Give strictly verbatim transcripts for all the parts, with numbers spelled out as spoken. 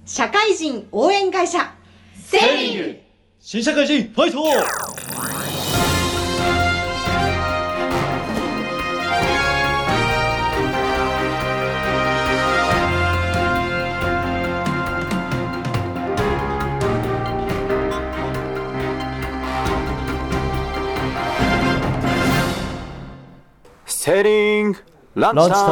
社会人応援会社セーリング新社会人ファイト。 セーリングランチランチタ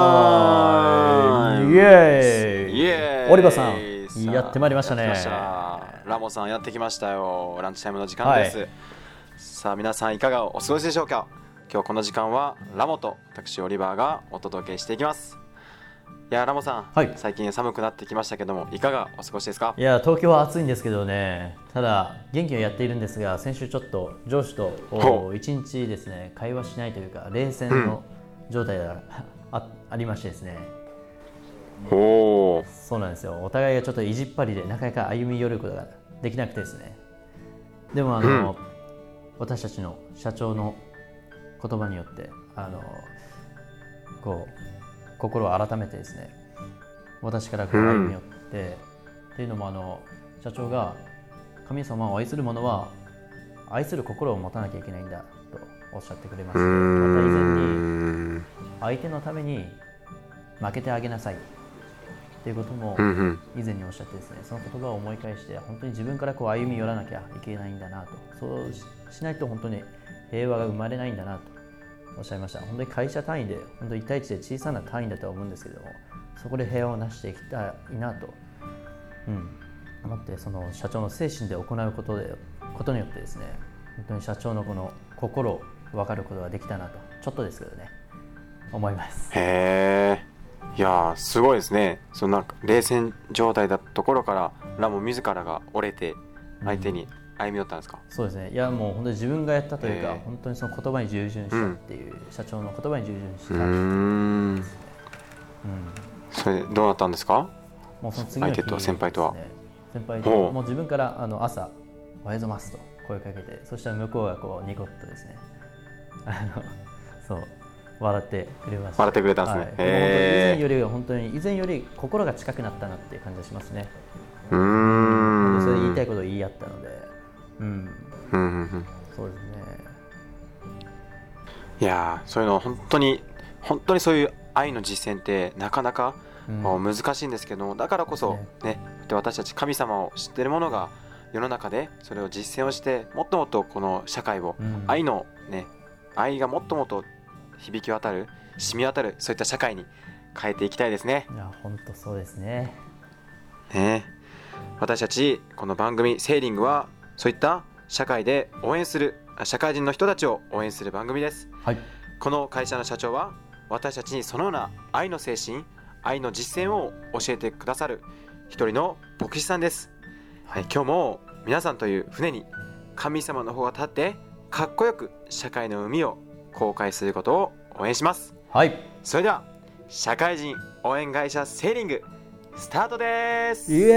イムイエーイイエーイオリバーさんさあやってまいりましたね。 やってきましたラモさんやってきましたよ。ランチタイムの時間です、はい、さあ皆さんいかがお過ごしでしょうか。今日この時間はラモと私オリバーがお届けしていきます。いやラモさん、はい、最近寒くなってきましたけどもいかがお過ごしですか。 いや東京は暑いんですけどね、ただ元気をやっているんですが、先週ちょっと上司といちにちですね会話しないというか冷戦の状態が、うん、あ, ありましてですね。 おそうなんですよ。お互いがちょっと意地っ張りでなかなか歩み寄ることができなくてですね。でもあの、うん、私たちの社長の言葉によってあのこう心を改めてですね、私からこう歩み寄って、うん、っていうのもあの社長が神様を愛する者は愛する心を持たなきゃいけないんだとおっしゃってくれまして、また以前に相手のために負けてあげなさいっていうことも以前におっしゃってですね、その言葉を思い返して本当に自分からこう歩み寄らなきゃいけないんだなと、そうしないと本当に平和が生まれないんだなとおっしゃいました。本当に会社単位で本当にいち対いちで小さな単位だとは思うんですけども、そこで平和を成していきたいなと、うん、思って、その社長の精神で行うことでことによってですね、本当に社長のこの心を分かることができたなと、ちょっとですけどね思います。 へー、いやすごいですね。そのなんか冷戦状態だったところからラモ自らが折れて相手に歩み寄ったんですか。 うん、そうですね。いやもう本当に自分がやったというか、本当にその言葉に従順したっていう、うん、社長の言葉に従順したっていうですね。うん、 それどうなったんですか。 もうその次の日相手と先輩とは、 先輩ともう自分からあの朝おはようございますと声かけて、そしたら向こうがこうニコッとですねあのそう笑ってくれました。 笑ってくれたんですね。はい、 でも本当に以前より本当に以前より心が近くなったなっていう感じがしますね。 うーん、 それ言いたいことを言い合ったので、うん、 うんうんうん、 そうですね。 いやそういうの本当に本当にそういう愛の実践ってなかなか、うん、難しいんですけど、だからこそね、ね、で私たち神様を知っている者が世の中でそれを実践をしてもっともっとこの社会を、うん、愛のね愛がもっともっと響き渡る染み渡るそういった社会に変えていきたいですね。 いや本当そうですね。 ね、私たちこの番組セーリングはそういった社会で応援する社会人の人たちを応援する番組です、 はい、この会社の社長は私たちにそのような愛の精神愛の実践を教えてくださる一人の牧師さんです、はい、今日も皆さんという船に神様の方が立ってかっこよく社会の海を航海することを応援します、 はい、 それでは社会人応援会社セーリングスタートです。 イエーイ、イ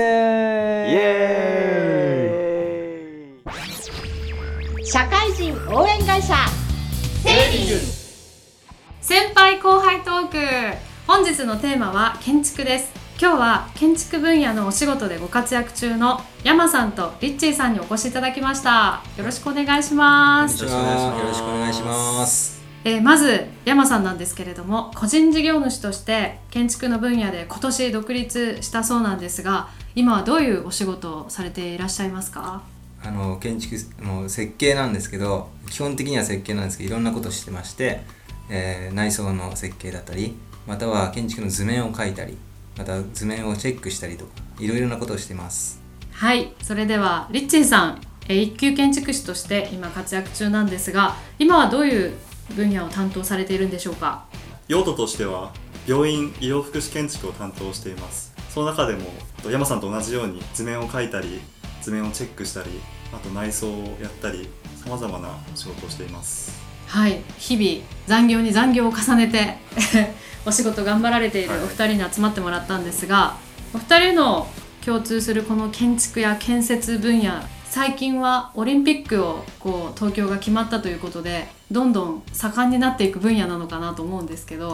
エーイ。社会人応援会社セーリング。 先輩後輩トーク、本日のテーマは建築です。今日は建築分野のお仕事でご活躍中の山さんとリッチーさんにお越しいただきました。よろしくお願いします。 よろしくお願いします。 えー、まず山さんなんですけれども、個人事業主として建築の分野で今年独立したそうなんですが、今はどういうお仕事をされていらっしゃいますか。 あの建築の設計なんですけど、基本的には設計なんですけどいろんなことをしてまして、えー、内装の設計だったり、または建築の図面を描いたり、また図面をチェックしたりとかいろいろなことをしてます。 はい、それではリッチーさん、えー、一級建築士として今活躍中なんですが、今はどういう分野を担当されているんでしょうか。 用途としては病院医療福祉建築を担当しています。その中でも山さんと同じように図面を描いたり図面をチェックしたり、あと内装をやったり様々な仕事をしています。 はい、日々残業に残業を重ねてお仕事頑張られているお二人に集まってもらったんですが、はい、お二人の共通するこの建築や建設分野、最近はオリンピックをこう東京が決まったということでどんどん盛んになっていく分野なのかなと思うんですけど、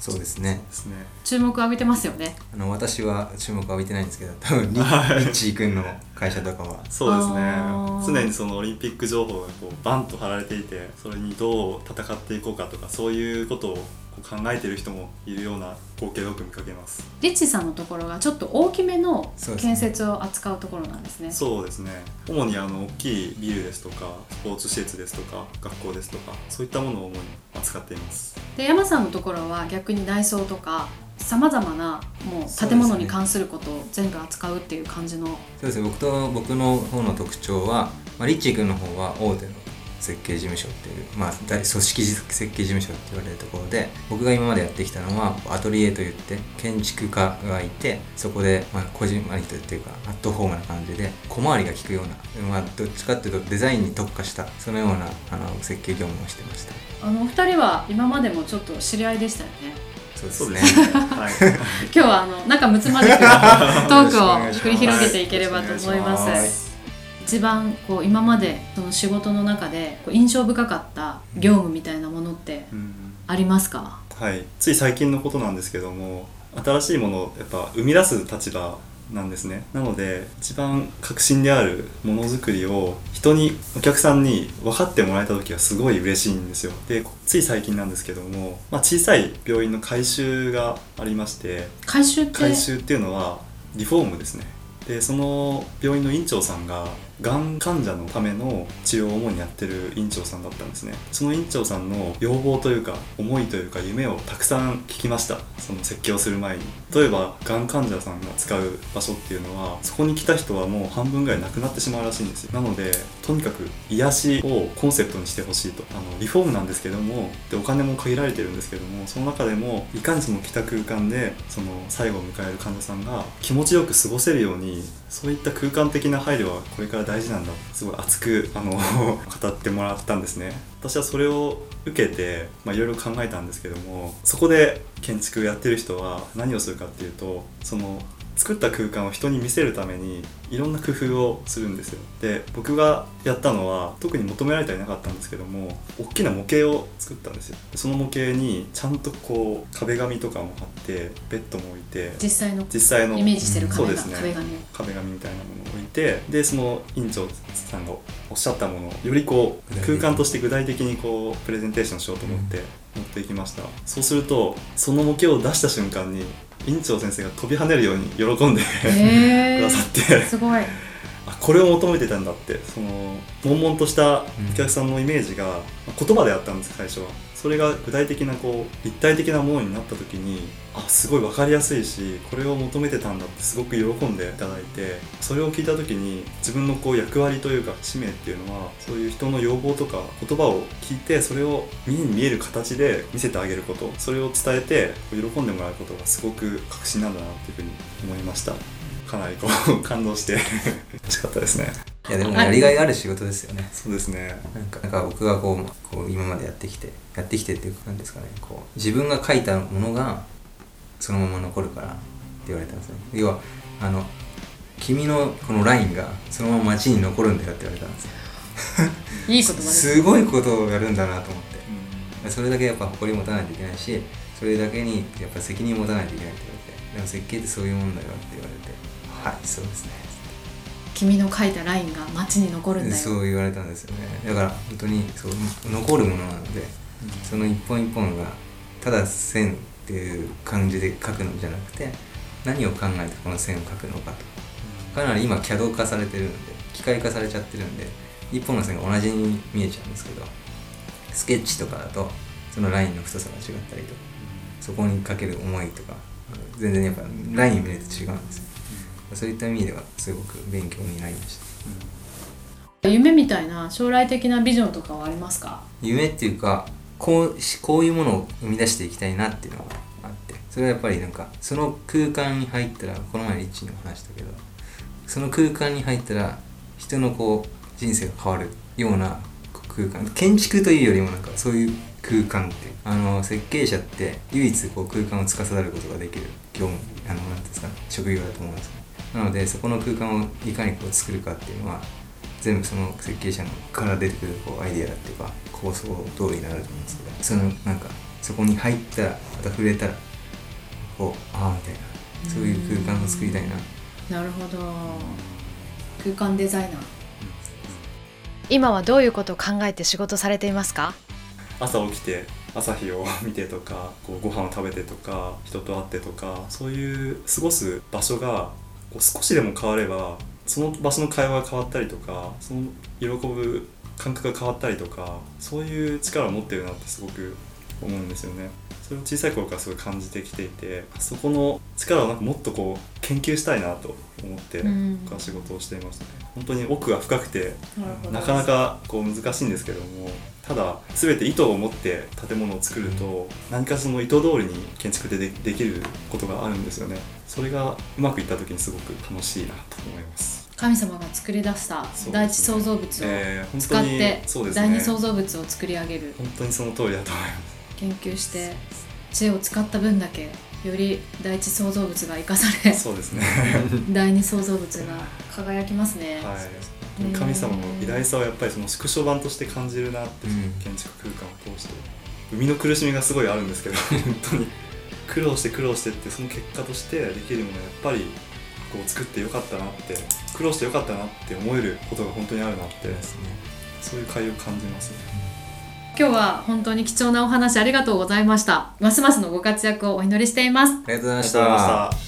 そうですね。 ですね。 注目浴びてますよね。 あの私は注目浴びてないんですけど、多分リッチー君の会社とかはそうですね。 あー常にそのオリンピック情報がこうバンと貼られていて、それにどう戦っていこうかとか、そういうことを考えている人もいるような光景をよく見かけます。 リッチさんのところがちょっと大きめのそうですね建設を扱うところなんですね。 そうですね。主にあの大きいビルですとかスポーツ施設ですとか学校ですとか、そういったものを主に扱っています。 で山さんのところは逆に内装とかさまざまなもう建物に関することを全部扱うっていう感じの。 そうですね。僕と僕の方の特徴は、まあ、リッチー君の方は大手の設計事務所っていう、まあ、大組織設計事務所って言われるところで、僕が今までやってきたのはアトリエといって建築家がいて、そこでまあこじんまりとっていうかアットホームな感じで小回りが利くような、まあ、どっちかっていうとデザインに特化したそのようなあの設計業務をしてました。 あのお二人は今までもちょっと知り合いでしたよね。 そうですね。 そうですね。はい。 今日はあの仲睦まじくトークを繰り広げていければと思います。 はい一番こう今までその仕事の中でこう印象深かった業務みたいなものってうんありますか？ はい。つい最近のことなんですけども、新しいものをやっぱ生み出す立場なんですね。なので一番核心であるものづくりを人にお客さんに分かってもらえた時はすごい嬉しいんですよ。でつい最近なんですけども、まあ、小さい病院の改修がありまして、 改修って改修っていうのはリフォームですね。でその病院の院長さんががん患者のための治療を主にやってる院長さんだったんですね。その院長さんの要望というか思いというか夢をたくさん聞きました。その設計をする前に、例えばがん患者さんが使う場所っていうのはそこに来た人はもう半分ぐらいなくなってしまうらしいんですよ。なのでとにかく癒しをコンセプトにしてほしいと。あのリフォームなんですけども、でお金も限られてるんですけども、その中でもいかにその来た空間でその最後を迎える患者さんが気持ちよく過ごせるように、そういった空間的な配慮はこれから大事なんだ、すごい熱くあの語ってもらったんですね。私はそれを受けてまあいろいろ考えたんですけども、そこで建築やってる人は何をするかっていうと、その作った空間を人に見せるためにいろんな工夫をするんですよ。で僕がやったのは特に求められてはいなかったんですけども、大きな模型を作ったんですよ。でその模型にちゃんとこう壁紙とかも貼ってベッドも置いて、 実際の実際のイメージしてる壁が、 そうですね、 壁紙を壁紙みたいなものを置いて、でその院長さんがおっしゃったものをよりこう空間として具体的にこうプレゼンテーションしようと思って持っていきました。そうするとその模型を出した瞬間に院長先生が飛び跳ねるように喜んでへくださってすごい。 あこれを求めてたんだって、その悶々としたお客さんのイメージが、まあ言葉であったんです最初は。それが具体的なこう立体的なものになった時に、あすごい分かりやすいし、これを求めてたんだってすごく喜んでいただいて、それを聞いた時に自分のこう役割というか使命っていうのは、そういう人の要望とか言葉を聞いて、それを目に見える形で見せてあげること、それを伝えて喜んでもらうことがすごく確信なんだなっていうふうに思いました。かなりこう感動して楽しかったですね。 いやでもやりがいある仕事ですよね。 そうですね。 なんかなんか僕がこう、こう今までやってきてやってきてっていうかなんですかね、こう自分が書いたものがそのまま残るからって言われたんですね。要はあの君のこのラインがそのまま街に残るんだよって言われたんですよ。 いい言葉ですね。 すごいことをやるんだなと思って、それだけやっぱ誇り持たないといけないし、それだけにやっぱ責任持たないといけないって言われて、でも設計ってそういうもんだよって言われて、はいそうですね、 君の書いたラインが街に残るんだよ。 そう言われたんですよね。だから本当にそう残るものなので、その一本一本がただ線っていう感じで描くのじゃなくて、何を考えてこの線を描くのかと、かなり今 キャド 化されてるんで、機械化されちゃってるんで、一本の線が同じに見えちゃうんですけど、スケッチとかだとそのラインの太さが違ったりとか、そこにかける思いとか全然やっぱライン見ると違うんですよ。そういった意味ではすごく勉強になりました。 夢みたいな将来的なビジョンとかはありますか？ 夢っていうか、こう、こういうものを生み出していきたいなっていうのがあって、それはやっぱりなんかその空間に入ったら、この前リッチにも話したけど、その空間に入ったら人のこう人生が変わるような空間、建築というよりもなんかそういう空間って、あの設計者って唯一こう空間を司ることができる業務、あのなんていうんですか、職業だと思うんですね。なのでそこの空間をいかにこう作るかっていうのは、全部その設計者のから出てくるこうアイデアだっていうか構想通りになると思うんですけど、そのなんかそこに入ったらまた触れたらこうああみたいな、そういう空間を作りたいな。 なるほど。空間デザイナー。今はどういうことを考えて仕事されていますか？ 朝起きて朝日を見てとか、こうご飯を食べてとか、人と会ってとか、そういう過ごす場所がこう少しでも変われば、その場所の会話が変わったりとか、その喜ぶ感覚が変わったりとか、そういう力を持ってるなってすごく思うんですよね。それを小さい頃からすごい感じてきていて、そこの力をなんかもっとこう研究したいなと思って僕は仕事をしていますね。本当に奥が深くて な, なかなかこう難しいんですけども、ただ全て意図を持って建物を作ると何かその意図通りに建築で で, できることがあるんですよね。それがうまくいった時にすごく楽しいなと思います。 神様が作り出した第一創造物を使って第二創造物を作り上げる。 本当にその通りだと思います。 研究して知恵を使った分だけより第一創造物が生かされ、 そうですね第二創造物が輝きますね。 はい、神様の偉大さをやっぱりその縮小版として感じるなって、うん、建築空間を通して生みの苦しみがすごいあるんですけど本当に苦労して苦労してってその結果としてできるものをやっぱりこう作ってよかったなって、苦労してよかったなって思えることが本当にあるなって、ね、そういう快を感じますね。 今日は本当に貴重なお話ありがとうございました。ますますのご活躍をお祈りしています。 ありがとうございましありがとうございまた。 した。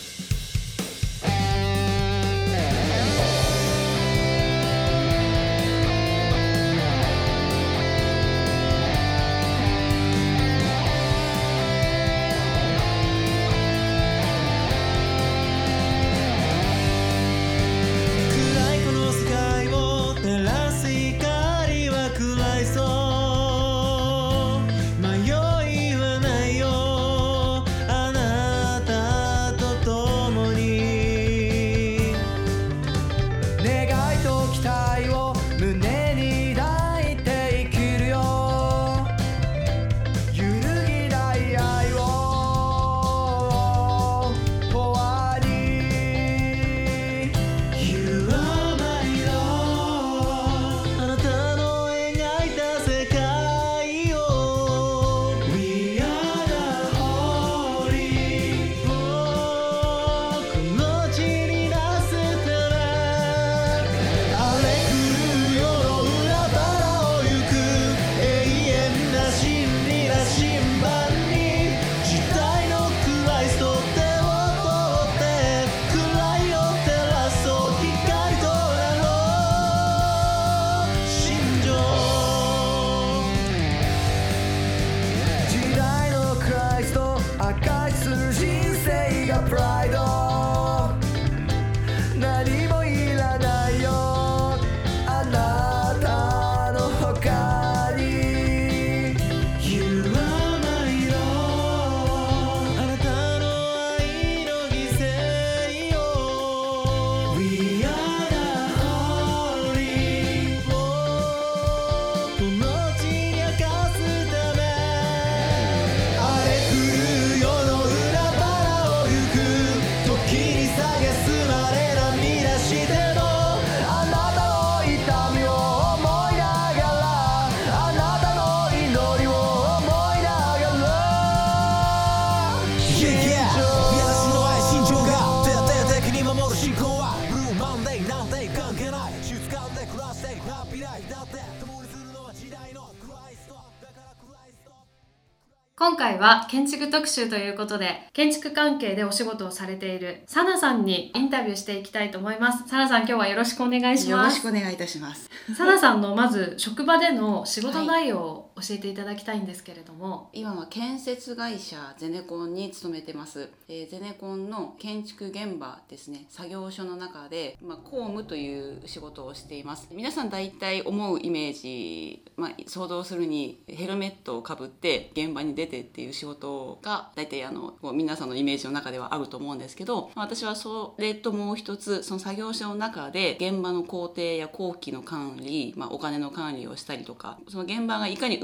今回は建築特集ということで、建築関係でお仕事をされているサナさんにインタビューしていきたいと思います。サナさん、今日はよろしくお願いします。 よろしくお願いいたします。 サナさんのまず職場での仕事内容を教えていただきたいんですけれども、はい、 今は建設会社ゼネコンに勤めてます。えー、ゼネコンの建築現場ですね、作業所の中で、まあ、工務という仕事をしています。皆さん大体思うイメージ、まあ、想像するにヘルメットをかぶって現場に出てっていう仕事が大体あのこう皆さんのイメージの中ではあると思うんですけど、私はそれともう一つ、その作業所の中で現場の工程や工期の管理、まあ、お金の管理をしたりとか、その現場がいかにう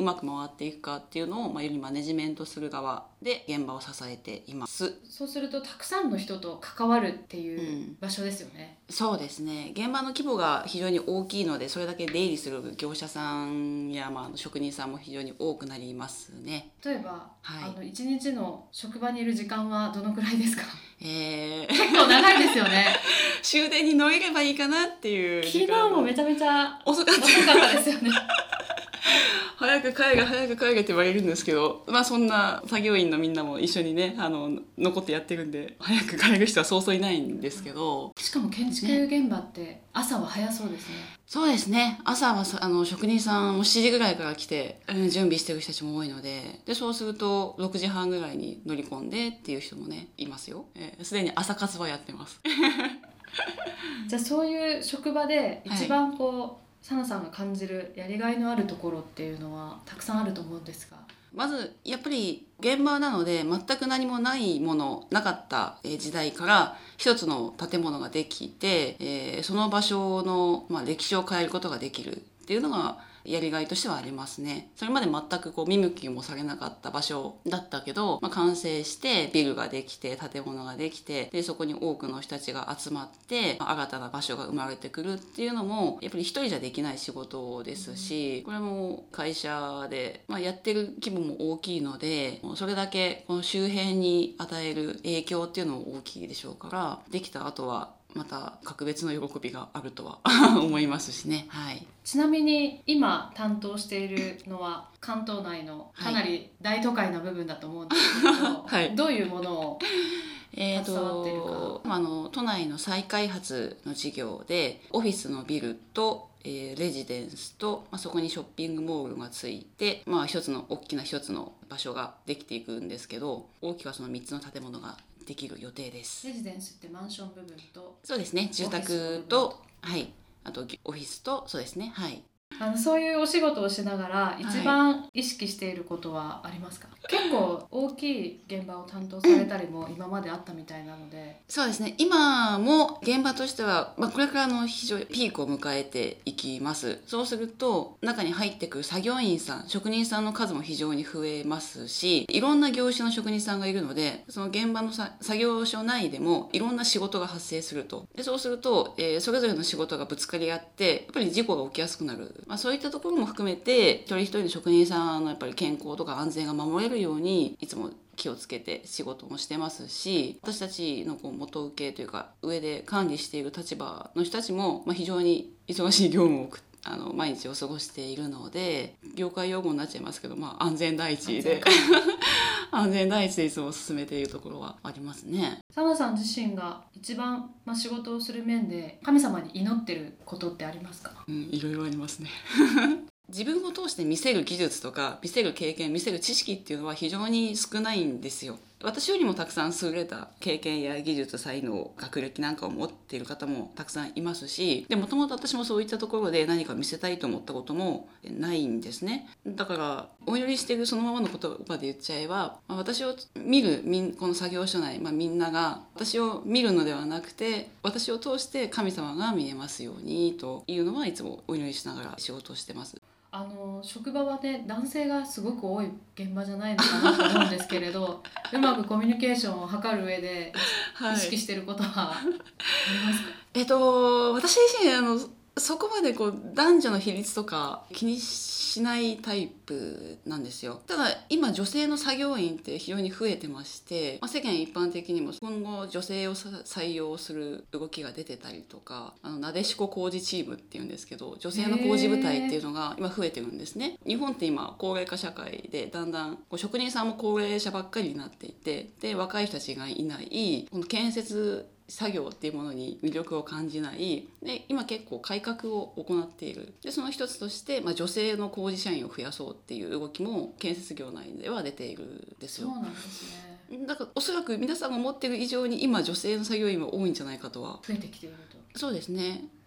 まく回っていくかっていうのを、まあ、よりマネジメントする側で現場を支えています。 そうするとたくさんの人と関わるっていう場所ですよね、 うん、そうですね。現場の規模が非常に大きいので、それだけ出入りする業者さんや、まあ、職人さんも非常に多くなりますね。 例えば、 はい、 あのいちにちの職場にいる時間はどのくらいですか？ えー、 結構長いですよね。 終電に乗れればいいかなっていう昨日時間もめちゃめちゃ遅かった遅かったですよね。 早く帰れ早く帰れって言われるんですけど、まあそんな作業員のみんなも一緒にね、あの残ってやってるんで、早く帰る人はそうそういないんですけど、 しかも建築現場って朝は早そうですね。 そうですね。朝はあの職人さんもしちじぐらいから来て、うん、準備してる人たちも多いので、でそうするとろくじはんぐらいに乗り込んでっていう人もねいますよ。えー、すでに朝活はやってます。 じゃあそういう職場で一番こう、はい、サナさんが感じるやりがいのあるところっていうのはたくさんあると思うんですが、 まずやっぱり現場なので全く何もないものなかった時代から一つの建物ができて、えー、その場所の、まあ、歴史を変えることができるっていうのがやりがいとしてはありますね。それまで全くこう見向きもされなかった場所だったけど、まあ、完成してビルができて建物ができて、でそこに多くの人たちが集まって、まあ、新たな場所が生まれてくるっていうのもやっぱり一人じゃできない仕事ですし、これも会社で、まあ、やってる規模も大きいので、それだけこの周辺に与える影響っていうのも大きいでしょうから、できた後はまた格別の喜びがあるとは思いますしね。はい、 ちなみに今担当しているのは関東内のかなり大都会の部分だと思うんですけど、はい、どういうものを携わっているか。 えー、あの都内の再開発の事業でオフィスのビルとえー、レジデンスと、まあ、そこにショッピングモールがついて、まあ、一つの大きな一つの場所ができていくんですけど、大きくはそのみっつの建物ができる予定です。 レジデンスってマンション部分と、 そうですね、住宅と、はい、あとオフィスと、そうですね、はい。 あのそういうお仕事をしながら一番意識していることはありますか？はい、結構大きい現場を担当されたりも今まであったみたいなので。 そうですね、今も現場としては、まあ、これからの非常にピークを迎えていきます。そうすると中に入ってくる作業員さん、職人さんの数も非常に増えますし、いろんな業種の職人さんがいるので、その現場のさ作業所内でもいろんな仕事が発生すると。でそうすると、えー、それぞれの仕事がぶつかり合ってやっぱり事故が起きやすくなる。まあ、そういったところも含めて一人一人の職人さんのやっぱり健康とか安全が守れるようにいつも気をつけて仕事もしてますし、私たちのこう元請けというか上で管理している立場の人たちも、まあ、非常に忙しい業務をあの毎日を過ごしているので、業界用語になっちゃいますけど、まあ、安全第一で安全第一でいつも進めているところはありますね。 サナさん自身が一番、まあ、仕事をする面で神様に祈ってることってありますか？ うん、いろいろありますね。自分を通して見せる技術とか見せる経験、見せる知識っていうのは非常に少ないんですよ。私よりもたくさん優れた経験や技術、才能、学歴なんかを持っている方もたくさんいますし、でもともと私もそういったところで何か見せたいと思ったこともないんですね。だからお祈りしているそのままの言葉で言っちゃえば、私を見るこの作業所内、まあ、みんなが私を見るのではなくて、私を通して神様が見えますようにというのはいつもお祈りしながら仕事をしてます。 あの職場はね、男性がすごく多い現場じゃないのかなと思うんですけれどうまくコミュニケーションを図る上で意識していることはありますか？ えっと私自身あのそこまでこう男女の比率とか気にしないタイプなんですよ。ただ今女性の作業員って非常に増えてまして、まあ、世間一般的にも今後女性を採用する動きが出てたりとか、あのなでしこ工事チームっていうんですけど、女性の工事部隊っていうのが今増えてるんですね。日本って今高齢化社会でだんだんこう職人さんも高齢者ばっかりになっていて、で若い人たちがいないこの建設作業っていうものに魅力を感じないで、今結構改革を行っている。でその一つとして、まあ、女性の工事社員を増やそうっていう動きも建設業内では出ているんですよ。 そうなんですね。 だからおそらく皆さんが思っている以上に今女性の作業員は多いんじゃないかとは。 増えてきていると。 そうですね。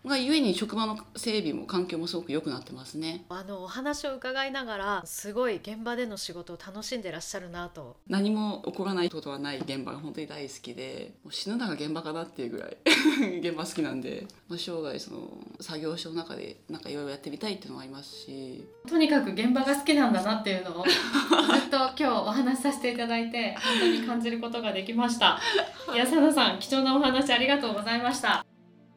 がゆえに職場の整備も環境もすごく良くなってますね。 あのお話を伺いながらすごい現場での仕事を楽しんでらっしゃるなと。 何も起こらないことはない現場が本当に大好きで、もう死ぬのが現場かなっていうぐらい現場好きなんで、生涯その作業所の中でなんかいろいろやってみたいっていうのがありますし、 とにかく現場が好きなんだなっていうのをずっと今日お話しさせていただいて本当に感じることができました。いや、佐野さん、貴重なお話ありがとうございました。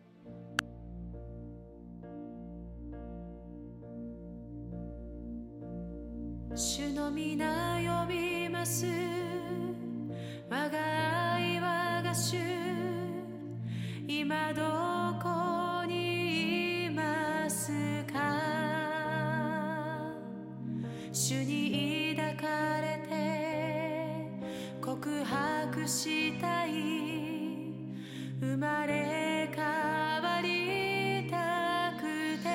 主の皆呼びます、我が愛我が主、今どこにいますか。主に抱かれて告白したい、生まれ変わりたくて、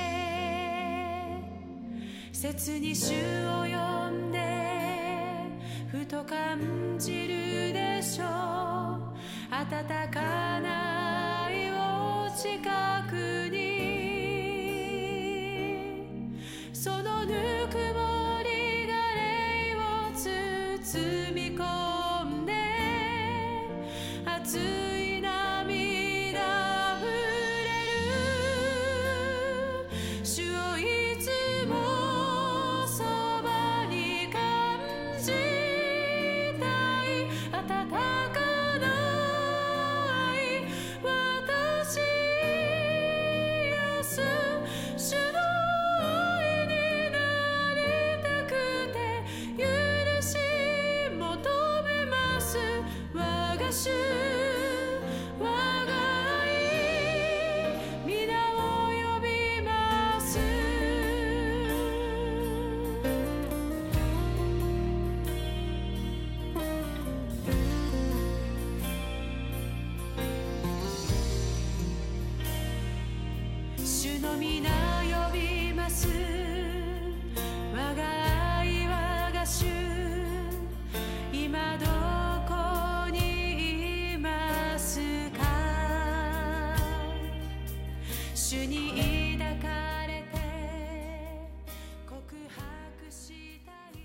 切に主を呼んでふと感じるでしょう。温かな愛を近くに、そのぬくもりが霊を包み込んで、熱い涙あふれる。主をいつもそばに感じたい、温かな愛私癒す。主の愛になりたくて許し求めます。我が主、我が愛、皆を呼びます。主の皆呼びます、我が愛我が主、今どこにいますか。主に抱かれて告白したい。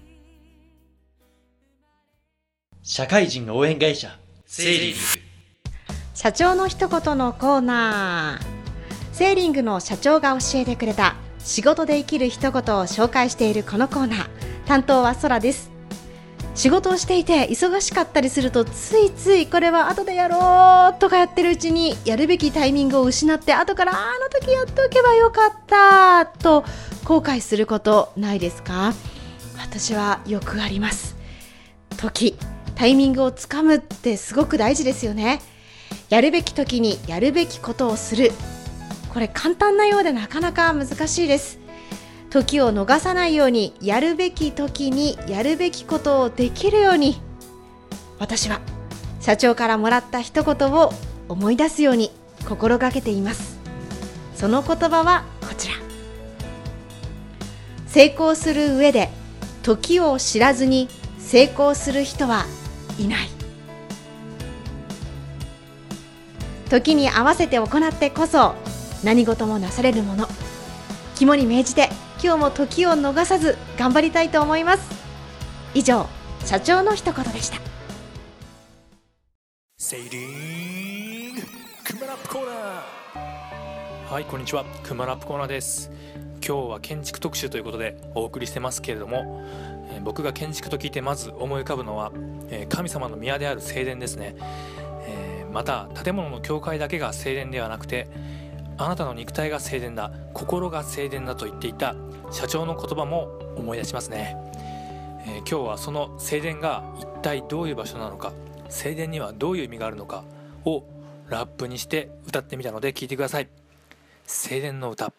社会人応援会社セーリング。 社長の一言のコーナー。セーリングの社長が教えてくれた仕事で生きる一言を紹介しているこのコーナー、担当はソラです。仕事をしていて忙しかったりすると、ついついこれは後でやろうとかやってるうちに、やるべきタイミングを失って後からあの時やっておけばよかったと後悔することないですか？私はよくあります。時、タイミングをつかむってすごく大事ですよね。やるべき時にやるべきことをする、これ簡単なようでなかなか難しいです。時を逃さないように、やるべき時にやるべきことをできるように、私は社長からもらった一言を思い出すように心がけています。その言葉はこちら。成功する上で時を知らずに成功する人はいない。時に合わせて行ってこそ何事もなされるもの。肝に銘じて今日も時を逃さず頑張りたいと思います。以上、社長の一言でした。 セーリングクマラップコーナー。はい、こんにちは、クマラップコーナーです。今日は建築特集ということでお送りしてますけれども、えー、僕が建築と聞いてまず思い浮かぶのは、えー、神様の宮である聖殿ですね。えー、また建物の教会だけが聖殿ではなくて、あなたの肉体が聖殿だ、心が聖殿だと言っていた社長の言葉も思い出しますね。えー、今日はその聖殿が一体どういう場所なのか、聖殿にはどういう意味があるのかをラップにして歌ってみたので聞いてください。聖殿の歌。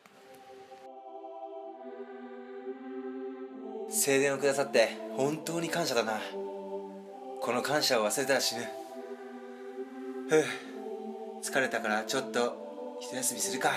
聖殿をくださって本当に感謝だな。この感謝を忘れたら死ぬ。ふう、疲れたからちょっと一休みするか。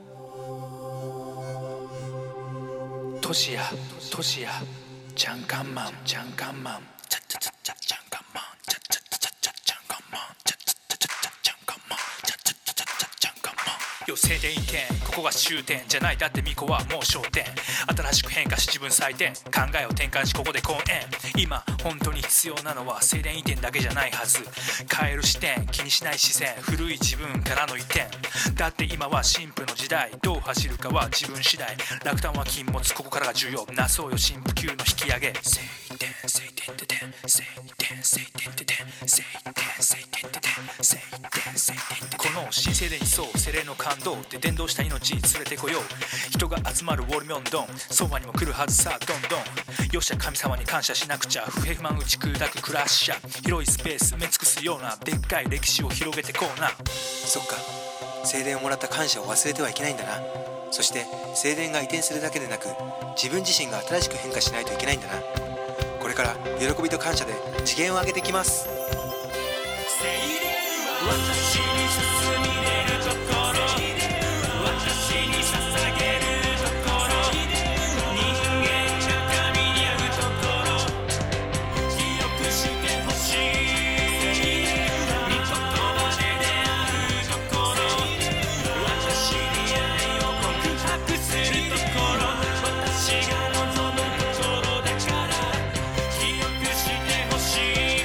トシヤ、トシヤ、ジャンカンマン、ジャンカンマン、チャチャチャチャジャンカンマン、チャチャチャチャチャジャンカンマン、チャチャチャチャチャジャンカンマン、チャチャチャチャチャジャンカンマン、 よ静電移転、ここが終点じゃない、だって巫女はもう焦点。新しく変化し自分採点、考えを転換しここで公演。今本当に必要なのは静電移転だけじゃないはず。変える視点、気にしない視線、古い自分からの移転。だって今は神父の時代、どう走るかは自分次第。落胆は禁物、ここからが重要。なそうよ神父級の引き上げ。静電静電てて静電静電てて静電静電てて静電静電てて、この新静電にそう精霊の感動で伝導した命連れてこよう。人が集まるウォルミョンドン、そばにも来るはずさどんどん。よっしゃ神様に感謝しなくちゃ。不平不満打ち砕くクラッシャー、広いスペース埋め尽くすようなでっかい歴史を広げてこうな。 そっか、聖霊をもらった感謝を忘れてはいけないんだな。そして聖霊が移転するだけでなく、自分自身が新しく変化しないといけないんだな。これから喜びと感謝で次元を上げてきます。 私に進み出るところ、私に捧げるところ、人間が神に会うところ、記憶してほしい。御言葉で出会うところ、私に愛を告白するところ、私が望むところだから記憶してほしい。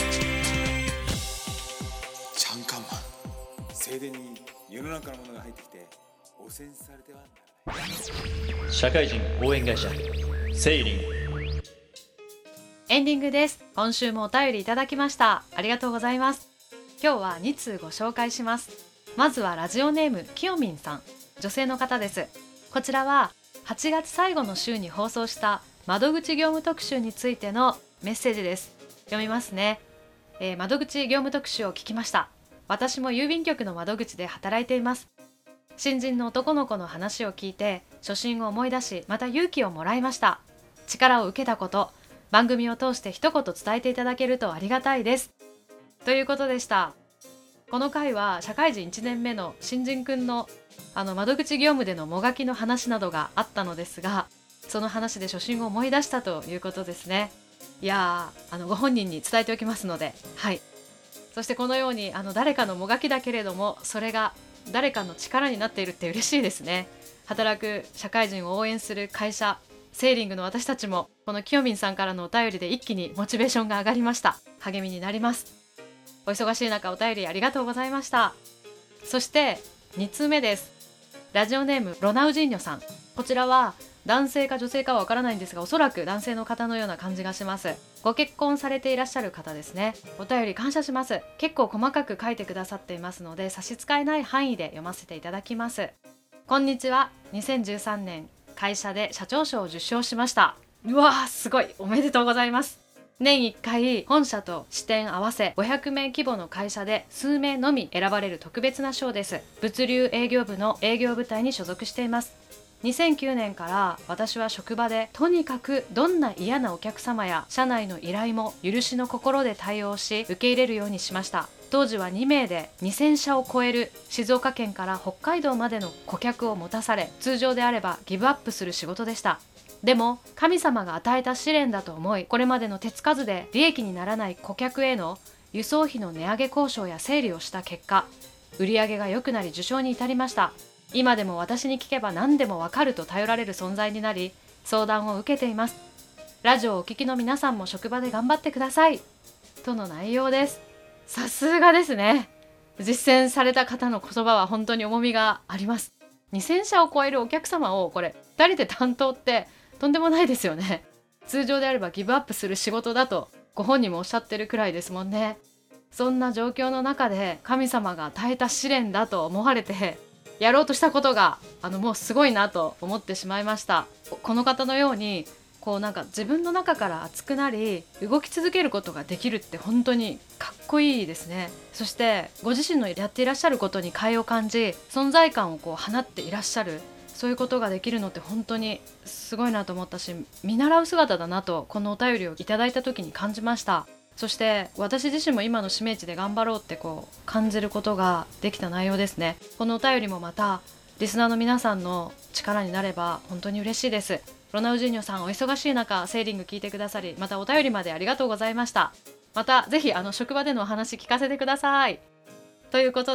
チャンカンマン、静電に世の中のものが入ってきて汚染されてはならない。 社会人応援会社セイリン。 エンディングです。今週もお便りいただきました。ありがとうございます。今日はに通ご紹介します。まずはラジオネームきよみんさん、女性の方です。こちらははちがつ最後の週に放送した窓口業務特集についてのメッセージです。読みますね。えー、窓口業務特集を聞きました。私も郵便局の窓口で働いています。新人の男の子の話を聞いて初心を思い出し、また勇気をもらいました。力を受けたこと、番組を通して一言伝えていただけるとありがたいです、ということでした。この回は社会人いちねんめの新人くんのあの窓口業務でのもがきの話などがあったのですが、その話で初心を思い出したということですね。いやー、あのご本人に伝えておきますので、はい。そしてこのようにあの誰かのもがきだけれども、それが誰かの力になっているって嬉しいですね。働く社会人を応援する会社セーリングの私たちも、このきよみんさんからのお便りで一気にモチベーションが上がりました。励みになります。お忙しい中お便りありがとうございました。そしてに通目です。ラジオネームロナウジーニョさん。こちらは男性か女性かはわからないんですが、おそらく男性の方のような感じがします。ご結婚されていらっしゃる方ですね。お便り感謝します。結構細かく書いてくださっていますので、差し支えない範囲で読ませていただきます。こんにちは。にせんじゅうさんねん会社で社長賞を受賞しました。うわー、すごい、おめでとうございます。年いっかい本社と支店合わせごひゃくめい規模の会社で数名のみ選ばれる特別な賞です。物流営業部の営業部隊に所属しています。にせんきゅうねんから私は職場でとにかくどんな嫌なお客様や社内の依頼も許しの心で対応し、受け入れるようにしました。当時はにめいでにせんしゃを超える静岡県から北海道までの顧客を持たされ、通常であればギブアップする仕事でした。でも神様が与えた試練だと思い、これまでの手つかずで利益にならない顧客への輸送費の値上げ交渉や整理をした結果、売り上げが良くなり受賞に至りました。今でも私に聞けば何でもわかると頼られる存在になり、相談を受けています。ラジオをお聞きの皆さんも職場で頑張ってください、との内容です。さすがですね。実践された方の言葉は本当に重みがあります。にせんしゃを超えるお客様をこれふたりで担当ってとんでもないですよね。通常であればギブアップする仕事だとご本人もおっしゃってるくらいですもんね。そんな状況の中で神様が与えた試練だと思われてやろうとしたことがあのもうすごいなと思ってしまいました。この方のようにこうなんか自分の中から熱くなり動き続けることができるって本当にかっこいいですね。そしてご自身のやっていらっしゃることに快を感じ、存在感をこう放っていらっしゃる、そういうことができるのって本当にすごいなと思ったし、見習う姿だなとこのお便りをいただいた時に感じました。そして私自身も今の使命地で頑張ろうってこう感じることができた内容ですね。このお便りもまたリスナーの皆さんの力になれば本当に嬉しいです。ロナウジーニョさん、お忙しい中セーリング聞いてくださり、またお便りまでありがとうございました。またぜひあの職場でのお話聞かせてください。ということで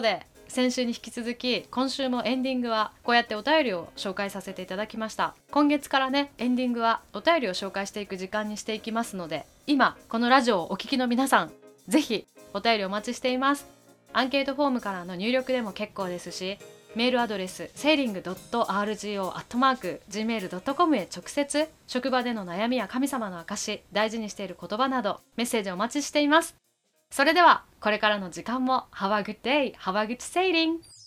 先週に引き続き今週もエンディングはこうやってお便りを紹介させていただきました。今月からねエンディングはお便りを紹介していく時間にしていきますので、今このラジオをお聞きの皆さん、ぜひお便りお待ちしています。アンケートフォームからの入力でも結構ですし、メールアドレスセーリング ドットアールジーオー アットマーク ジーメール ドットコム へ直接、職場での悩みや神様の証、大事にしている言葉などメッセージお待ちしています。それではこれからの時間も Have a good day, have a good sailing!